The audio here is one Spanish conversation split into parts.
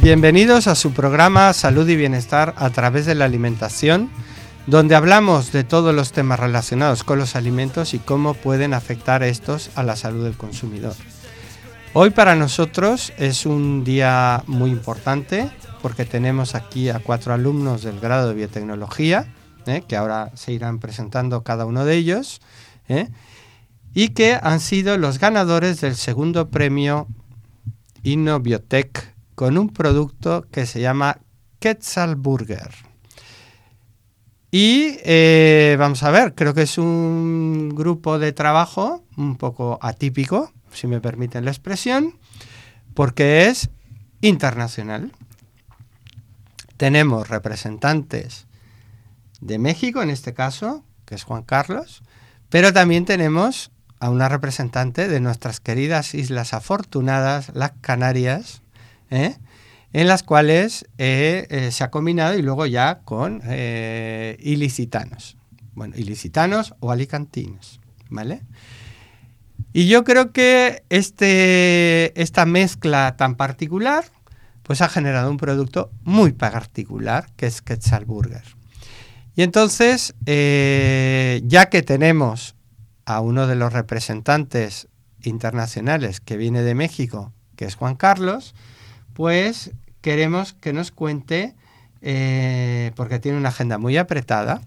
Bienvenidos a su programa Salud y Bienestar a través de la alimentación, donde hablamos de todos los temas relacionados con los alimentos y cómo pueden afectar estos a la salud del consumidor. Hoy para nosotros es un día muy importante porque tenemos aquí a 4 alumnos del grado de biotecnología, que ahora se irán presentando cada uno de ellos, y que han sido los ganadores del segundo premio InnoBiotech con un producto que se llama Quetzalburger. Y vamos a ver, creo que es un grupo de trabajo un poco atípico, si me permiten la expresión, porque es internacional. Tenemos representantes de México, en este caso, que es Juan Carlos, pero también tenemos a una representante de nuestras queridas Islas Afortunadas, las Canarias, en las cuales se ha combinado y luego ya con ilicitanos. Bueno, ilicitanos o alicantinos, ¿vale? Y yo creo que esta mezcla tan particular pues ha generado un producto muy particular, que es Quetzalburger. Y entonces, ya que tenemos a uno de los representantes internacionales que viene de México, que es Juan Carlos, pues queremos que nos cuente, porque tiene una agenda muy apretada,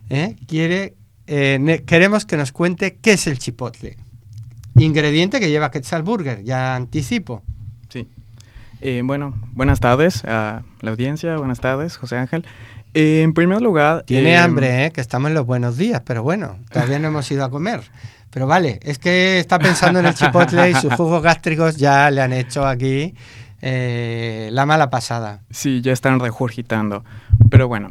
queremos que nos cuente qué es el chipotle. Ingrediente que lleva Quetzalburger, ya anticipo. Sí. Bueno, buenas tardes a la audiencia, buenas tardes, José Ángel. En primer lugar... Tiene hambre, que estamos en los buenos días, pero bueno, todavía no hemos ido a comer. Pero vale, es que está pensando en el chipotle y sus jugos gástricos ya le han hecho aquí la mala pasada. Sí, ya están regurgitando. Pero bueno,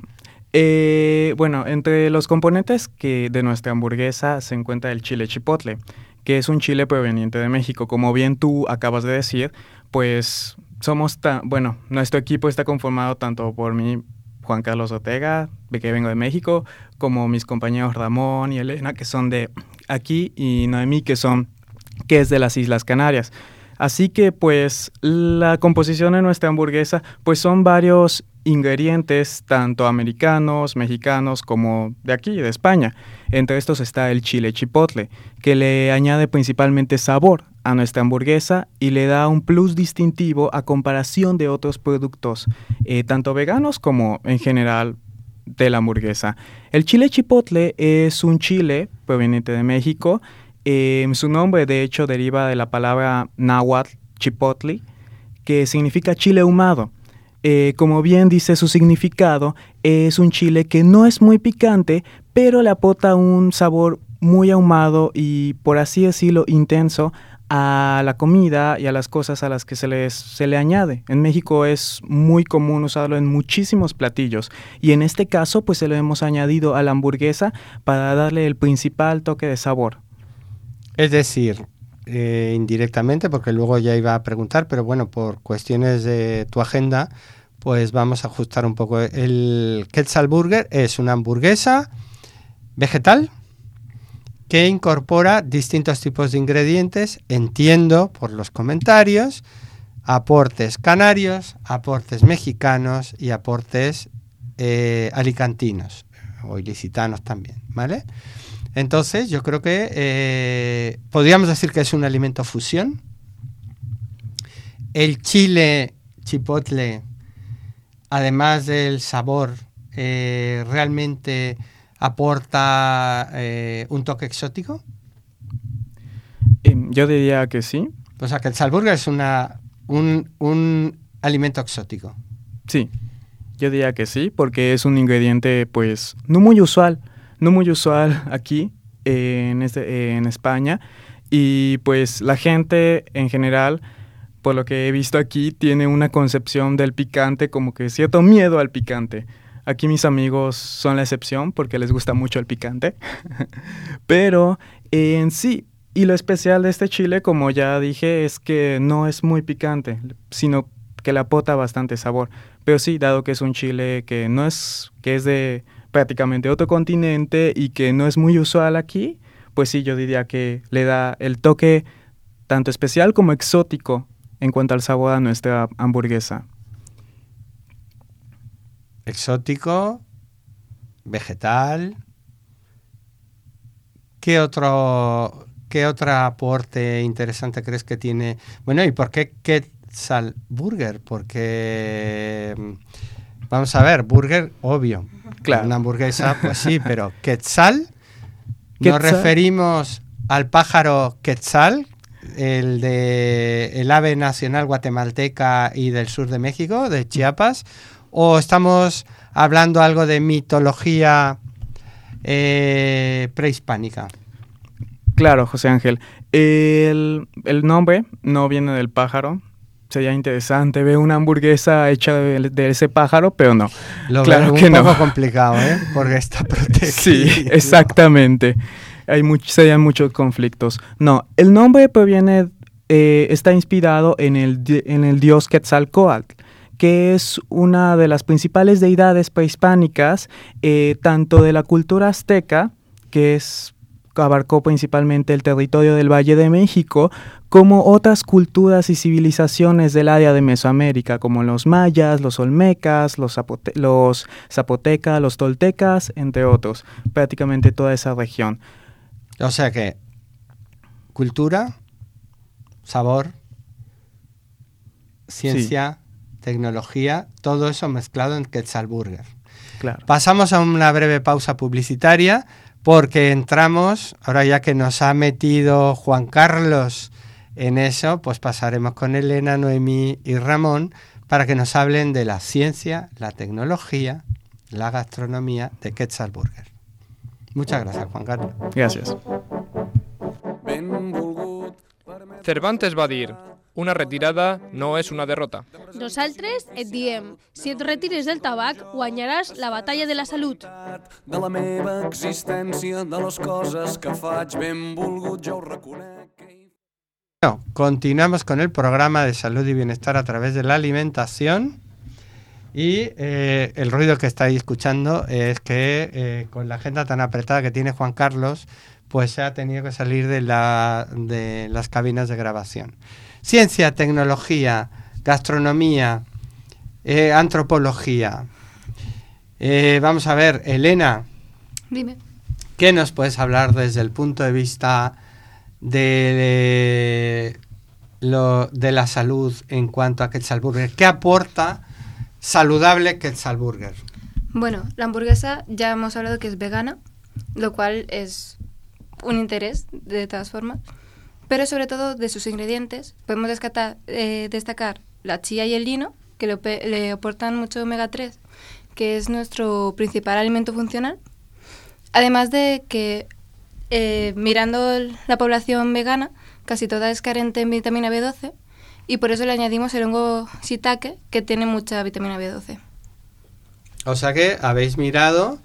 entre los componentes de nuestra hamburguesa se encuentra el chile chipotle, que es un chile proveniente de México. Como bien tú acabas de decir, pues nuestro equipo está conformado tanto por mí, Juan Carlos Ortega, que vengo de México, como mis compañeros Ramón y Elena, que son de aquí, y Noemí, que es de las Islas Canarias. Así que pues la composición de nuestra hamburguesa pues son varios ingredientes, tanto americanos, mexicanos, como de aquí, de España. Entre estos está el chile chipotle, que le añade principalmente sabor a nuestra hamburguesa y le da un plus distintivo a comparación de otros productos, tanto veganos como en general de la hamburguesa. El chile chipotle es un chile proveniente de México. Su nombre, de hecho, deriva de la palabra náhuatl chipotle, que significa chile ahumado. Como bien dice su significado, es un chile que no es muy picante, pero le aporta un sabor muy ahumado y, por así decirlo, intenso a la comida y a las cosas a las que se le añade. En México es muy común usarlo en muchísimos platillos y en este caso pues se lo hemos añadido a la hamburguesa para darle el principal toque de sabor. Es decir, indirectamente, porque luego ya iba a preguntar, pero bueno, por cuestiones de tu agenda, pues vamos a ajustar un poco. El Quetzalburger es una hamburguesa vegetal que incorpora distintos tipos de ingredientes, entiendo por los comentarios, aportes canarios, aportes mexicanos y aportes alicantinos o ilicitanos también, ¿vale? Entonces yo creo que podríamos decir que es un alimento fusión. El chile chipotle, además del sabor, realmente aporta un toque exótico. Yo diría que sí. O sea, que el Quetzalburger es un alimento exótico. Sí, yo diría que sí, porque es un ingrediente pues no muy usual aquí en España, y pues la gente en general, por lo que he visto aquí, tiene una concepción del picante, como que cierto miedo al picante. Aquí mis amigos son la excepción porque les gusta mucho el picante. Pero en sí, y lo especial de este chile, como ya dije, es que no es muy picante, sino que le aporta bastante sabor. Pero sí, dado que es un chile que es de prácticamente otro continente y que no es muy usual aquí, pues sí, yo diría que le da el toque tanto especial como exótico en cuanto al sabor a nuestra hamburguesa. exótico, vegetal. ¿Qué otro aporte interesante crees que tiene? Bueno, ¿y por qué Quetzalburger? Porque, vamos a ver, burger, obvio. Claro. Una hamburguesa, pues sí, pero Quetzal, nos referimos al pájaro Quetzal, el ave nacional guatemalteca y del sur de México, de Chiapas, o estamos hablando algo de mitología prehispánica. Claro, José Ángel. El nombre no viene del pájaro. Sería interesante ver una hamburguesa hecha de ese pájaro, pero no. Lo claro veo que un poco no. complicado, ¿eh? Porque está protegido. Sí, exactamente. Serían muchos conflictos. No, el nombre proviene, está inspirado en el dios Quetzalcóatl, que es una de las principales deidades prehispánicas, tanto de la cultura azteca, que abarcó principalmente el territorio del Valle de México, como otras culturas y civilizaciones del área de Mesoamérica, como los mayas, los olmecas, los zapotecas, los toltecas, entre otros, prácticamente toda esa región. O sea que cultura, sabor, ciencia, tecnología, todo eso mezclado en Quetzalburger. Claro. Pasamos a una breve pausa publicitaria porque entramos, ahora ya que nos ha metido Juan Carlos en eso, pues pasaremos con Elena, Noemí y Ramón para que nos hablen de la ciencia, la tecnología, la gastronomía de Quetzalburger. Muchas gracias, Juan Carlos. Gracias. Cervantes va dir, una retirada no és una derrota. Nosaltres et diem, si et retires del tabac, guanyaràs la batalla de la salut. De la meva existència, de les coses que faig, benvolgut, jo ho reconec. Bueno, continuamos con el programa de salud y bienestar a través de la alimentación. Y el ruido que estáis escuchando es que con la agenda tan apretada que tiene Juan Carlos, pues se ha tenido que salir de las cabinas de grabación. Ciencia, tecnología, gastronomía, antropología. Vamos a ver, Elena. Dime. ¿Qué nos puedes hablar desde el punto de vista de la salud en cuanto a Quetzalburger? ¿Qué aporta saludable Quetzalburger? Bueno, la hamburguesa ya hemos hablado que es vegana, lo cual es un interés de todas formas, pero sobre todo de sus ingredientes podemos destacar la chía y el lino, que le aportan mucho omega 3, que es nuestro principal alimento funcional, además de que mirando la población vegana, casi toda es carente en vitamina B12 y por eso le añadimos el hongo shiitake, que tiene mucha vitamina B12. O sea que habéis mirado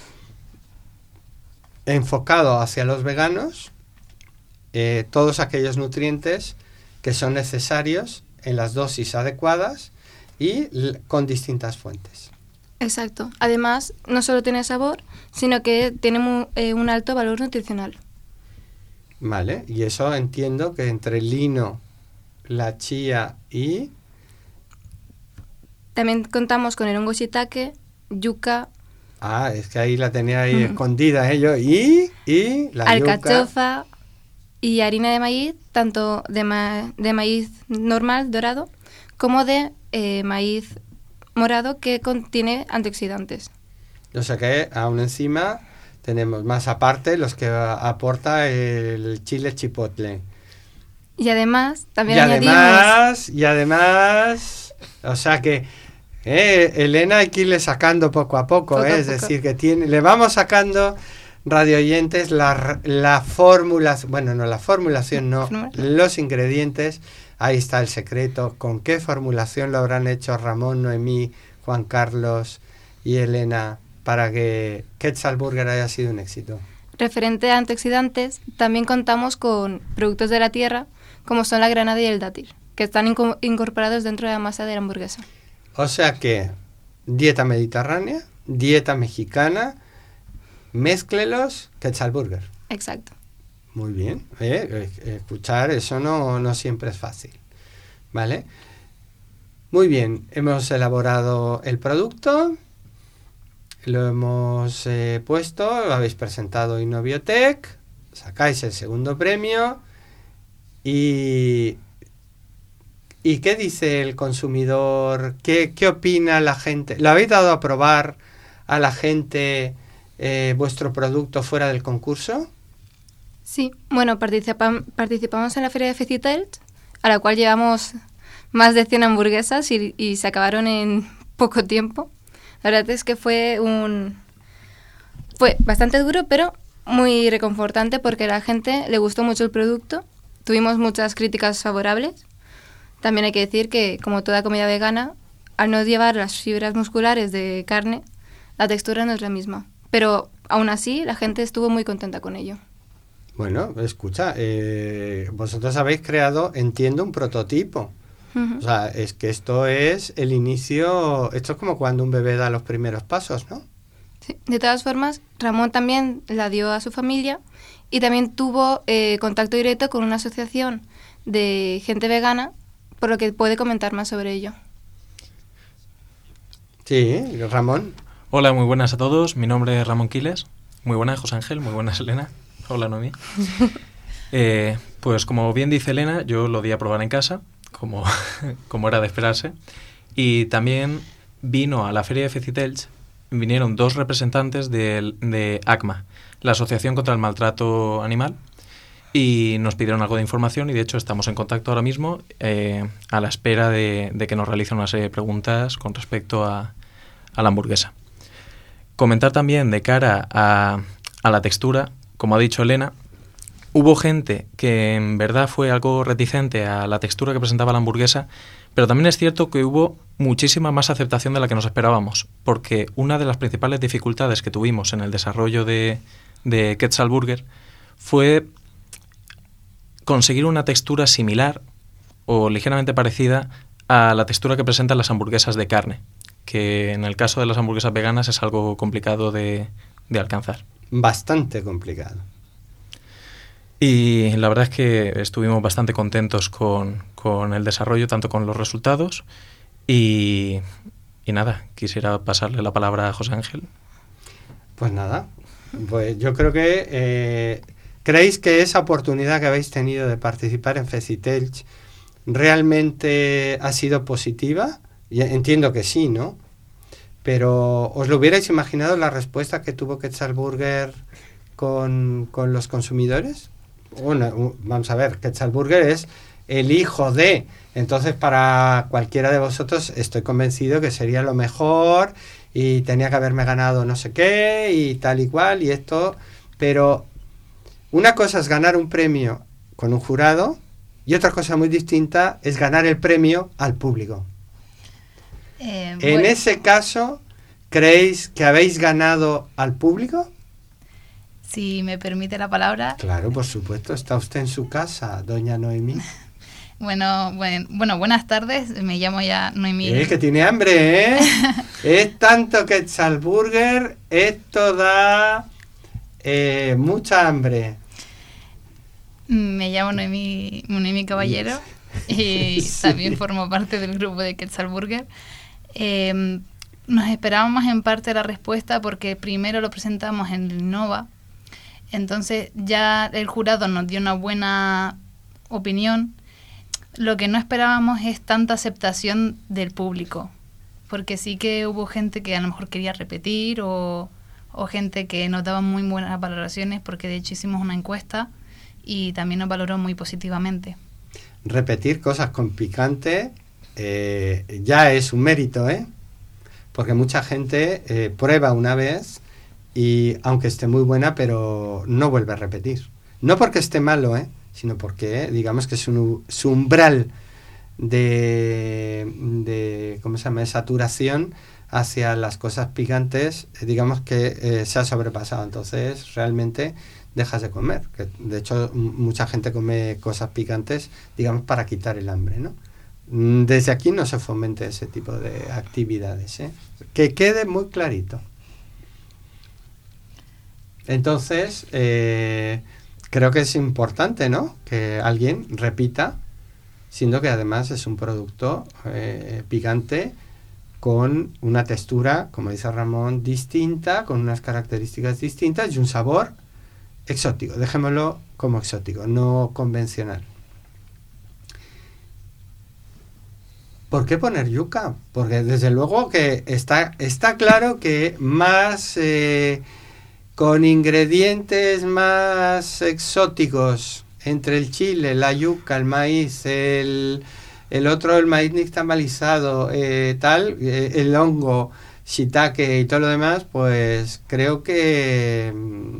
enfocado hacia los veganos todos aquellos nutrientes que son necesarios en las dosis adecuadas y con distintas fuentes. Exacto. Además, no solo tiene sabor, sino que tiene un alto valor nutricional. Vale, y eso entiendo que entre el lino, la chía y... También contamos con el hongo shiitake, yuca... Ah, es que ahí la tenía ahí escondida, yo. Y la alcachofa y harina de maíz, tanto de maíz normal, dorado, como de maíz morado, que contiene antioxidantes. O sea que aún encima tenemos más aparte los que aporta el chile chipotle. Y además, también añadimos... Y además, o sea que Elena hay que irle sacando poco a poco, es decir, que le vamos sacando, radio oyentes, la fórmula, bueno, no la formulación, no, los ingredientes. Ahí está el secreto. ¿Con qué formulación lo habrán hecho Ramón, Noemí, Juan Carlos y Elena para que Quetzalburger haya sido un éxito? Referente a antioxidantes, también contamos con productos de la tierra, como son la granada y el dátil, que están incorporados dentro de la masa de la hamburguesa. O sea que dieta mediterránea, dieta mexicana, mézclelos, Quetzalburger. Exacto. Muy bien, escuchar eso no siempre es fácil, ¿vale? Muy bien, hemos elaborado el producto, lo hemos puesto, lo habéis presentado Innobiotech, sacáis el segundo premio y ¿qué dice el consumidor? ¿Qué opina la gente? ¿Lo habéis dado a probar a la gente vuestro producto fuera del concurso? Sí, bueno, participamos en la feria de Fecitels, a la cual llevamos más de 100 hamburguesas y se acabaron en poco tiempo. La verdad es que fue bastante duro, pero muy reconfortante porque a la gente le gustó mucho el producto. Tuvimos muchas críticas favorables. También hay que decir que, como toda comida vegana, al no llevar las fibras musculares de carne, la textura no es la misma. Pero aún así, la gente estuvo muy contenta con ello. Bueno, escucha, vosotros habéis creado, entiendo, un prototipo. Uh-huh. O sea, es que esto es el inicio, esto es como cuando un bebé da los primeros pasos, ¿no? Sí. De todas formas, Ramón también la dio a su familia y también tuvo contacto directo con una asociación de gente vegana, por lo que puede comentar más sobre ello. Sí, Ramón. Hola, muy buenas a todos. Mi nombre es Ramón Quiles. Muy buenas, José Ángel. Muy buenas, Elena. Hola, Noemí. Pues como bien dice Elena, yo lo di a probar en casa, como era de esperarse. Y también vino a la feria de Fecitels, vinieron 2 representantes de ACMA, la Asociación contra el Maltrato Animal, y nos pidieron algo de información y de hecho estamos en contacto ahora mismo a la espera de que nos realicen una serie de preguntas con respecto a la hamburguesa. Comentar también de cara a la textura, como ha dicho Elena, hubo gente que en verdad fue algo reticente a la textura que presentaba la hamburguesa, pero también es cierto que hubo muchísima más aceptación de la que nos esperábamos, porque una de las principales dificultades que tuvimos en el desarrollo de Quetzal Burger fue conseguir una textura similar o ligeramente parecida a la textura que presentan las hamburguesas de carne, que en el caso de las hamburguesas veganas es algo complicado de alcanzar. Bastante complicado. Y la verdad es que estuvimos bastante contentos con el desarrollo, tanto con los resultados y nada, quisiera pasarle la palabra a José Ángel. Pues nada, pues yo creo que ¿creéis que esa oportunidad que habéis tenido de participar en Fecitels realmente ha sido positiva? Y entiendo que sí, ¿no? Pero ¿os lo hubierais imaginado la respuesta que tuvo Quetzal Burger con los consumidores? Bueno, vamos a ver, Quetzal Burger es el hijo de... Entonces, para cualquiera de vosotros estoy convencido que sería lo mejor y tenía que haberme ganado no sé qué y tal y cual y esto... Pero una cosa es ganar un premio con un jurado y otra cosa muy distinta es ganar el premio al público. En ese caso, ¿creéis que habéis ganado al público? Si me permite la palabra. Claro, por supuesto. Está usted en su casa, doña Noemí. Bueno, buenas tardes. Me llamo ya Noemí. Que tiene hambre, ¿eh? Es tanto Quetzal Burger, esto da mucha hambre. Me llamo Noemí Caballero y sí. También formo parte del grupo de Quetzal Burger. Nos esperábamos en parte la respuesta porque primero lo presentamos en Innova, entonces ya el jurado nos dio una buena opinión. Lo que no esperábamos es tanta aceptación del público, porque sí que hubo gente que a lo mejor quería repetir o gente que nos daba muy buenas valoraciones, porque de hecho hicimos una encuesta y también nos valoró muy positivamente. Repetir cosas con picante ya es un mérito, porque mucha gente prueba una vez y aunque esté muy buena, pero no vuelve a repetir. No porque esté malo, sino porque digamos que su umbral de ¿cómo se llama?, de saturación hacia las cosas picantes, digamos que se ha sobrepasado. Entonces realmente dejas de comer, que de hecho mucha gente come cosas picantes, digamos, para quitar el hambre, ¿no? Desde aquí no se fomente ese tipo de actividades, que quede muy clarito. Entonces creo que es importante, ¿no?, que alguien repita, siendo que además es un producto picante con una textura, como dice Ramón, distinta, con unas características distintas y un sabor exótico. Dejémoslo como exótico, no convencional. ¿Por qué poner yuca? Porque desde luego que está claro que más con ingredientes más exóticos entre el chile, la yuca, el maíz, el maíz nixtamalizado, el hongo, shiitake y todo lo demás, pues creo que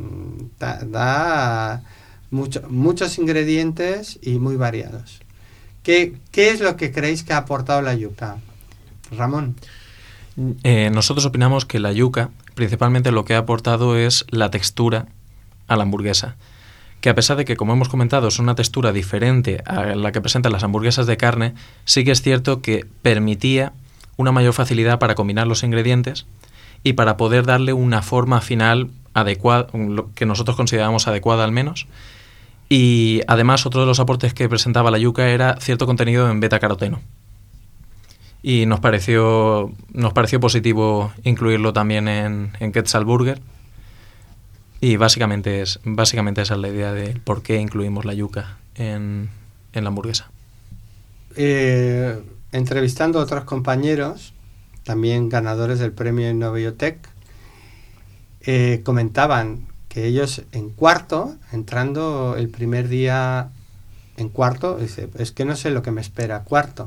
da muchos ingredientes y muy variados. ¿Qué es lo que creéis que ha aportado la yuca? Ramón. Nosotros opinamos que la yuca, principalmente lo que ha aportado es la textura a la hamburguesa. Que a pesar de que, como hemos comentado, es una textura diferente a la que presentan las hamburguesas de carne, sí que es cierto que permitía una mayor facilidad para combinar los ingredientes y para poder darle una forma final adecuada, lo que nosotros considerábamos adecuada al menos. Y además otro de los aportes que presentaba la yuca era cierto contenido en beta-caroteno. Y nos pareció positivo incluirlo también en Quetzal Burger. Y básicamente esa es la idea de por qué incluimos la yuca en la hamburguesa. Entrevistando a otros compañeros, también ganadores del premio Innobiotech, comentaban que ellos entrando el primer día en cuarto, dice, es que no sé lo que me espera cuarto.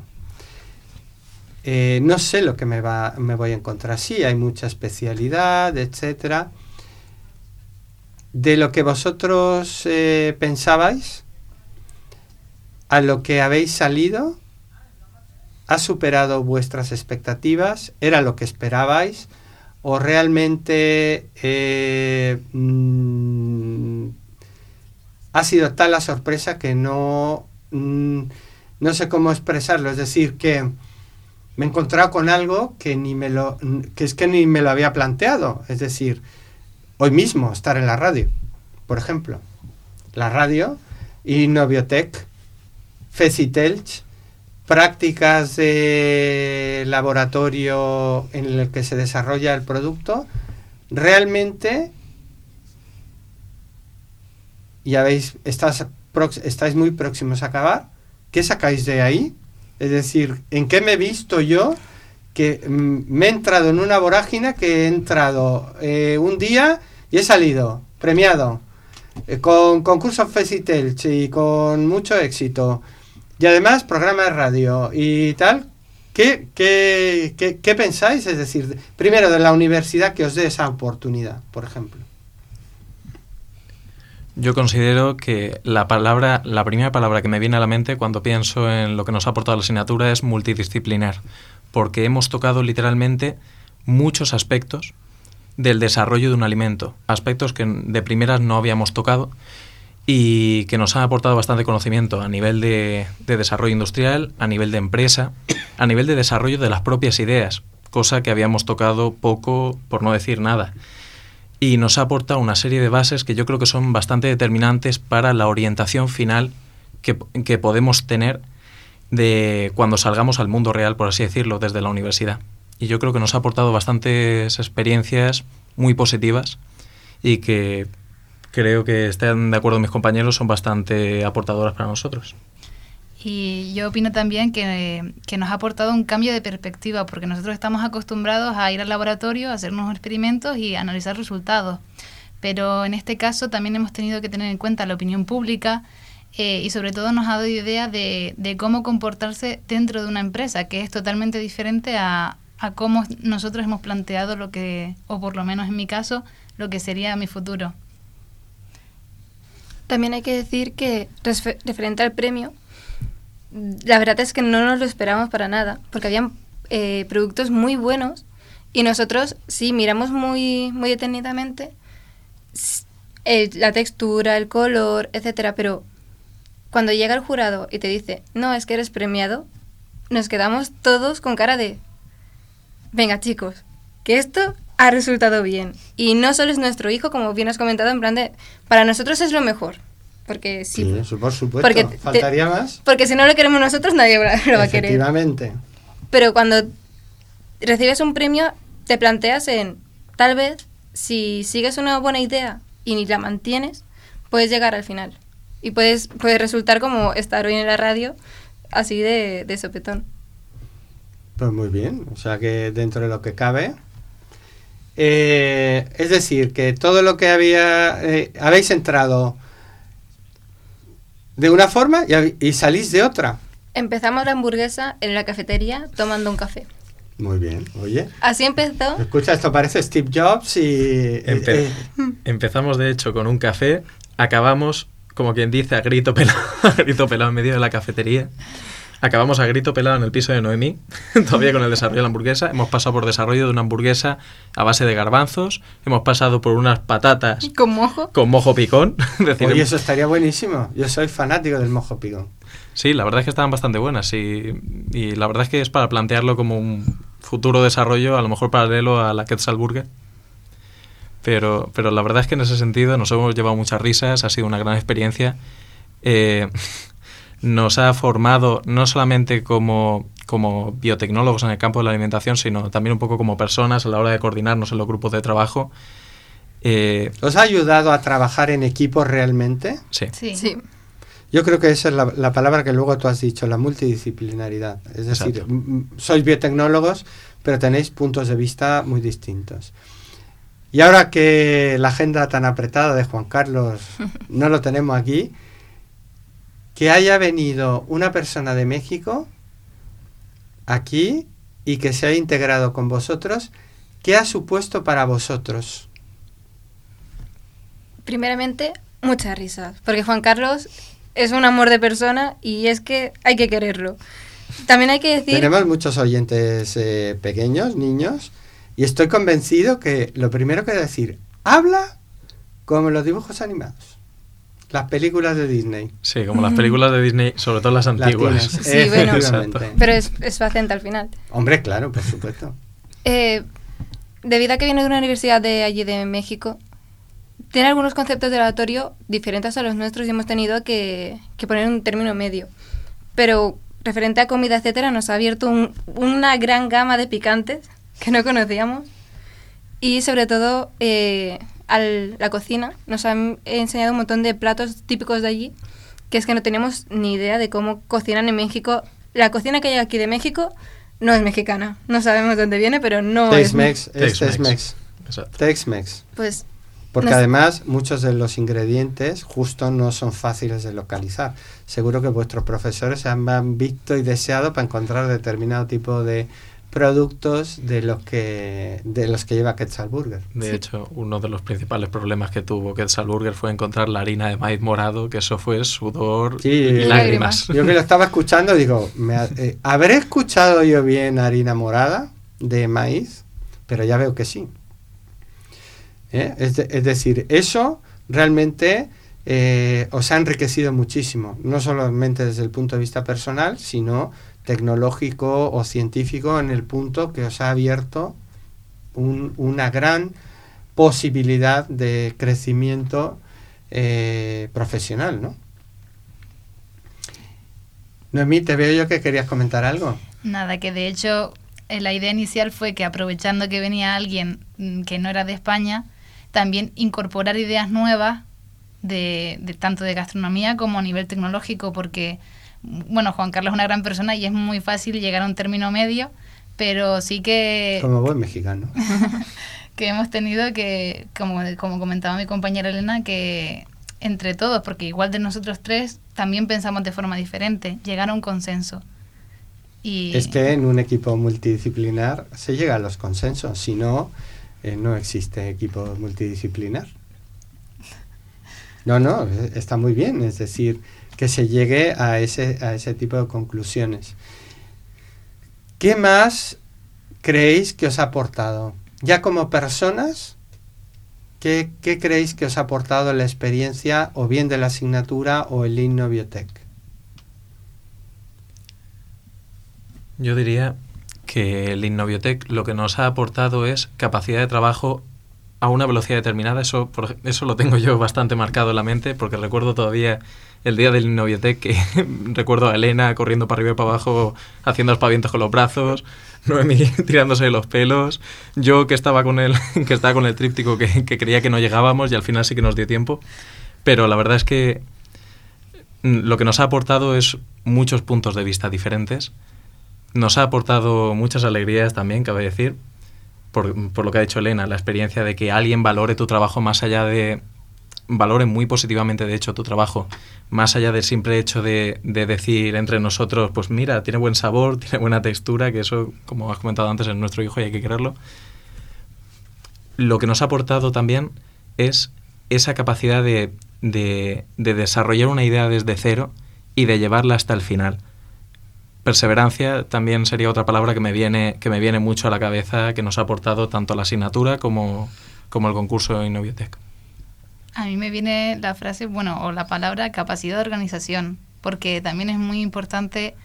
No sé lo que me voy a encontrar. Sí, hay mucha especialidad, etcétera. De lo que vosotros pensabais a lo que habéis salido, ¿ha superado vuestras expectativas? ¿Era lo que esperabais? ¿O realmente ha sido tal la sorpresa que no sé cómo expresarlo? Es decir, que me he encontrado con algo que ni me lo había planteado. Es decir, hoy mismo estar en la radio, por ejemplo. La radio, Innobiotech, FECITELCH, prácticas de laboratorio en el que se desarrolla el producto, realmente estáis muy próximos a acabar. ¿Qué sacáis de ahí? Es decir, ¿en qué me he visto yo que me he entrado en una vorágine, que he entrado un día y he salido premiado con concursos FECITELCH y con mucho éxito? Y además, programa de radio y tal. ¿Qué pensáis? Es decir, primero de la universidad que os dé esa oportunidad, por ejemplo. Yo considero que la primera palabra que me viene a la mente cuando pienso en lo que nos ha aportado la asignatura es multidisciplinar, porque hemos tocado literalmente muchos aspectos del desarrollo de un alimento, aspectos que de primeras no habíamos tocado y que nos han aportado bastante conocimiento a nivel de desarrollo industrial, a nivel de empresa, a nivel de desarrollo de las propias ideas, cosa que habíamos tocado poco, por no decir nada. Y nos ha aportado una serie de bases que yo creo que son bastante determinantes para la orientación final que podemos tener de cuando salgamos al mundo real, por así decirlo, desde la universidad. Y yo creo que nos ha aportado bastantes experiencias muy positivas y que creo que estén de acuerdo mis compañeros, son bastante aportadoras para nosotros. Y yo opino también que nos ha aportado un cambio de perspectiva, porque nosotros estamos acostumbrados a ir al laboratorio, a hacer unos experimentos y analizar resultados. Pero en este caso también hemos tenido que tener en cuenta la opinión pública y sobre todo nos ha dado idea de cómo comportarse dentro de una empresa, que es totalmente diferente a cómo nosotros hemos planteado lo que, o por lo menos en mi caso, lo que sería mi futuro. También hay que decir que referente al premio, la verdad es que no nos lo esperábamos para nada, porque habían productos muy buenos y nosotros sí miramos muy, muy detenidamente la textura, el color, etcétera, pero cuando llega el jurado y te dice, no, es que eres premiado, nos quedamos todos con cara de, venga chicos, que esto ha resultado bien. Y no solo es nuestro hijo, como bien has comentado, en plan de, para nosotros es lo mejor. Porque sí, por supuesto, faltaría más. Porque si no lo queremos nosotros, nadie lo va a querer. Efectivamente. Pero cuando recibes un premio, te planteas en, tal vez, si sigues una buena idea y ni la mantienes, puedes llegar al final. Y puedes resultar como estar hoy en la radio, así de sopetón. Pues muy bien, o sea que dentro de lo que cabe. Es decir, que todo lo que habéis entrado de una forma y salís de otra. Empezamos la hamburguesa en la cafetería tomando un café. Muy bien, oye. Así empezó. Escucha, esto parece Steve Jobs y... Empezamos, de hecho, con un café, acabamos, como quien dice, a grito pelado en medio de la cafetería. Acabamos a grito pelado en el piso de Noemí, todavía con el desarrollo de la hamburguesa. Hemos pasado por desarrollo de una hamburguesa a base de garbanzos. Hemos pasado por unas patatas... ¿Con mojo? Con mojo picón. Oye, eso estaría buenísimo. Yo soy fanático del mojo picón. Sí, la verdad es que estaban bastante buenas y la verdad es que es para plantearlo como un futuro desarrollo, a lo mejor paralelo a la Quetzal Burger. Pero la verdad es que en ese sentido nos hemos llevado muchas risas, ha sido una gran experiencia. Nos ha formado no solamente como biotecnólogos en el campo de la alimentación, sino también un poco como personas a la hora de coordinarnos en los grupos de trabajo. ¿Os ha ayudado a trabajar en equipo realmente? Sí. Sí. Yo creo que esa es la palabra que luego tú has dicho, la multidisciplinaridad. Es decir, sois biotecnólogos, pero tenéis puntos de vista muy distintos. Y ahora que la agenda tan apretada de Juan Carlos no lo tenemos aquí, que haya venido una persona de México aquí y que se haya integrado con vosotros, ¿qué ha supuesto para vosotros? Primeramente, muchas risas, porque Juan Carlos es un amor de persona y es que hay que quererlo. También hay que decir... Tenemos muchos oyentes pequeños, niños, y estoy convencido que lo primero que decir, habla como los dibujos animados, las películas de Disney. Sí, como las películas de Disney, sobre todo las antiguas. Latinas. Sí, bueno, Efectivamente. pero es facente al final. Hombre, claro, por supuesto. Debido a que viene de una universidad de allí de México, tiene algunos conceptos de oratorio diferentes a los nuestros y hemos tenido que poner un término medio. Pero referente a comida, etcétera, nos ha abierto una gran gama de picantes que no conocíamos y sobre todo la cocina nos han enseñado un montón de platos típicos de allí que es que no teníamos ni idea de cómo cocinan en México. La cocina que hay aquí de México no es mexicana, no sabemos dónde viene, pero no Tex-Mex, es... Tex-Mex. Exacto. Tex-Mex. Pues porque además muchos de los ingredientes justo no son fáciles de localizar. Seguro que vuestros profesores se han visto y deseado para encontrar determinado tipo de productos de los que lleva Quetzal Burger. De hecho, uno de los principales problemas que tuvo Quetzal Burger fue encontrar la harina de maíz morado, que eso fue sudor y lágrimas. Yo que lo estaba escuchando digo, ¿habré escuchado yo bien harina morada de maíz? Pero ya veo que sí. Es decir, eso realmente os ha enriquecido muchísimo, no solamente desde el punto de vista personal, sino tecnológico o científico, en el punto que os ha abierto una gran posibilidad de crecimiento profesional, ¿no? Noemí, te veo yo que querías comentar algo. Nada, que de hecho la idea inicial fue que aprovechando que venía alguien que no era de España, también incorporar ideas nuevas de tanto de gastronomía como a nivel tecnológico, porque bueno, Juan Carlos es una gran persona y es muy fácil llegar a un término medio, pero sí que... Como buen mexicano. Que hemos tenido que, como comentaba mi compañera Elena, que entre todos, porque igual de nosotros tres, también pensamos de forma diferente, llegar a un consenso. Y... Es que en un equipo multidisciplinar se llega a los consensos, si no, no existe equipo multidisciplinar. No, está muy bien, es decir, que se llegue a ese tipo de conclusiones. ¿Qué más creéis que os ha aportado? Ya como personas, ¿qué creéis que os ha aportado la experiencia o bien de la asignatura o el Innobiotech? Yo diría que el Innobiotech lo que nos ha aportado es capacidad de trabajo a una velocidad determinada, eso lo tengo yo bastante marcado en la mente, porque recuerdo todavía el día del Innoviotec que recuerdo a Elena corriendo para arriba y para abajo, haciendo aspavientos con los brazos, Noemí tirándose de los pelos, yo que estaba con el tríptico que creía que no llegábamos y al final sí que nos dio tiempo. Pero la verdad es que lo que nos ha aportado es muchos puntos de vista diferentes. Nos ha aportado muchas alegrías también, cabe decir, por lo que ha dicho Elena, la experiencia de que alguien valore tu trabajo más allá de... valore muy positivamente, de hecho, tu trabajo, más allá del simple hecho de decir entre nosotros, pues mira, tiene buen sabor, tiene buena textura, que eso, como has comentado antes, es nuestro hijo y hay que quererlo. Lo que nos ha aportado también es esa capacidad de desarrollar una idea desde cero y de llevarla hasta el final. Perseverancia también sería otra palabra que me viene mucho a la cabeza, que nos ha aportado tanto la asignatura como el concurso de Innoviotec. A mí me viene la frase, o la palabra capacidad de organización, porque también es muy importante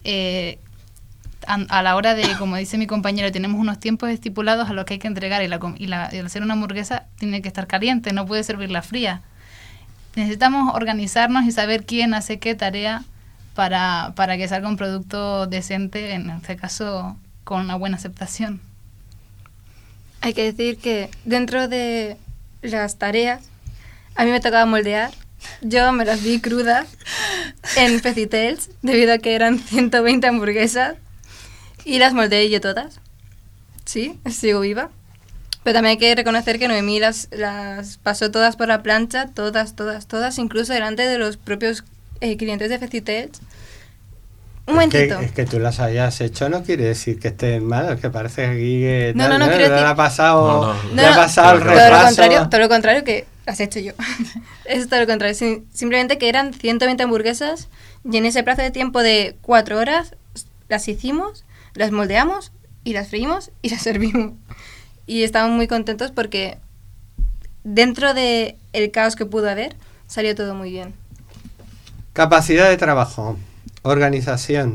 a la hora de, como dice mi compañero, tenemos unos tiempos estipulados a los que hay que entregar y al hacer una hamburguesa tiene que estar caliente, no puede servirla fría. Necesitamos organizarnos y saber quién hace qué tarea para que salga un producto decente, en este caso con una buena aceptación. Hay que decir que dentro de las tareas, a mí me tocaba moldear. Yo me las vi crudas en Fecitels, debido a que eran 120 hamburguesas, y las moldeé yo todas. Sí, sigo viva. Pero también hay que reconocer que Noemí las pasó todas por la plancha, todas, incluso delante de los propios clientes de Fecitels. Un momentito. Es que tú las hayas hecho no quiere decir que estén mal, que parece que aquí no quiero decir. Le ha pasado el repaso. Todo lo contrario que las he hecho yo. Es todo lo contrario. Simplemente que eran 120 hamburguesas y en ese plazo de tiempo de 4 horas las hicimos, las moldeamos y las freímos y las servimos. Y estábamos muy contentos porque dentro de el caos que pudo haber, salió todo muy bien. Capacidad de trabajo. Organización.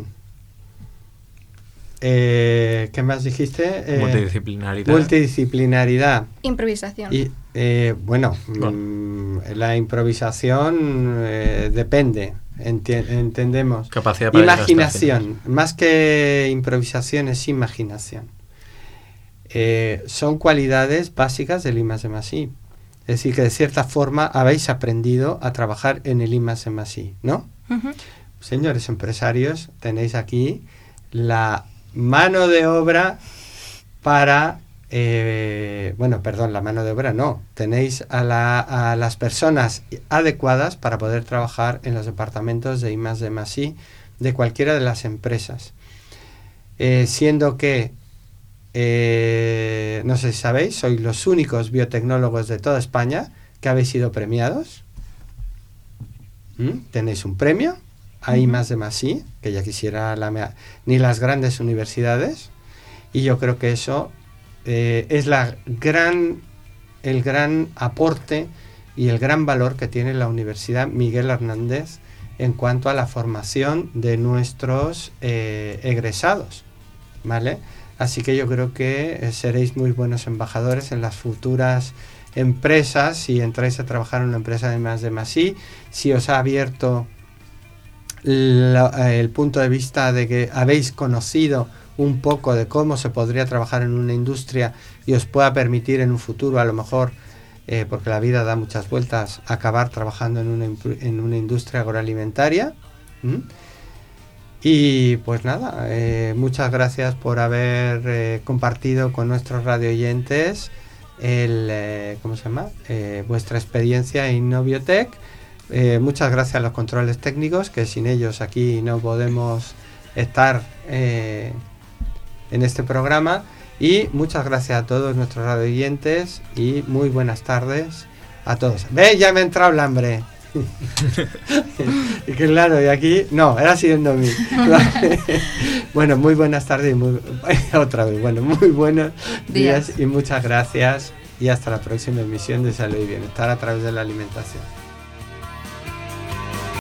¿Qué más dijiste? Multidisciplinaridad. Improvisación. Y, la improvisación depende. Entendemos. Capacidad para imaginación. Más que improvisación es imaginación. Son cualidades básicas del I+D+I. Es decir, que de cierta forma habéis aprendido a trabajar en el I+D+I, ¿no? Uh-huh. Señores empresarios, tenéis aquí la mano de obra para... la mano de obra no. Tenéis a las personas adecuadas para poder trabajar en los departamentos de I+D+I de cualquiera de las empresas. Siendo que, no sé si sabéis, sois los únicos biotecnólogos de toda España que habéis sido premiados. Tenéis un premio a I+D+I, que ya quisiera ni las grandes universidades, y yo creo que eso es el gran aporte y el gran valor que tiene la Universidad Miguel Hernández en cuanto a la formación de nuestros egresados, ¿vale? Así que yo creo que seréis muy buenos embajadores en las futuras empresas si entráis a trabajar en una empresa de I+D+I, si os ha abierto el punto de vista de que habéis conocido un poco de cómo se podría trabajar en una industria y os pueda permitir en un futuro, a lo mejor, porque la vida da muchas vueltas, acabar trabajando en una industria agroalimentaria. Y pues nada, muchas gracias por haber compartido con nuestros radioyentes vuestra experiencia en Innoviotec. Muchas gracias a los controles técnicos, que sin ellos aquí no podemos estar en este programa, y muchas gracias a todos nuestros radioyentes y muy buenas tardes a todos. ¿Ves? Ya me ha entrado el hambre. Y claro, y aquí no, era siguiendo a mí. Bueno, muy buenas tardes y otra vez, muy buenos días y muchas gracias, y hasta la próxima emisión de Salud y Bienestar a través de la alimentación.